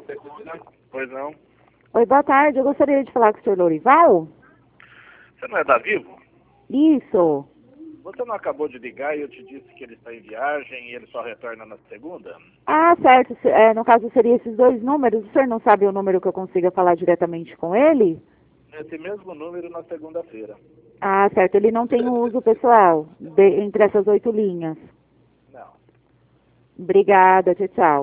Pois não. Oi, boa tarde. Eu gostaria de falar com o senhor Lorival? Você não é da Vivo? Isso. Você não acabou de ligar e eu te disse que ele está em viagem e ele só retorna na segunda? Ah, certo. No caso, seria esses dois números. O senhor não sabe o número que eu consiga falar diretamente com ele? Esse mesmo número na segunda-feira. Ah, certo. Ele não tem o uso pessoal entre essas 8 linhas. Não. Obrigada. Tchau, tchau.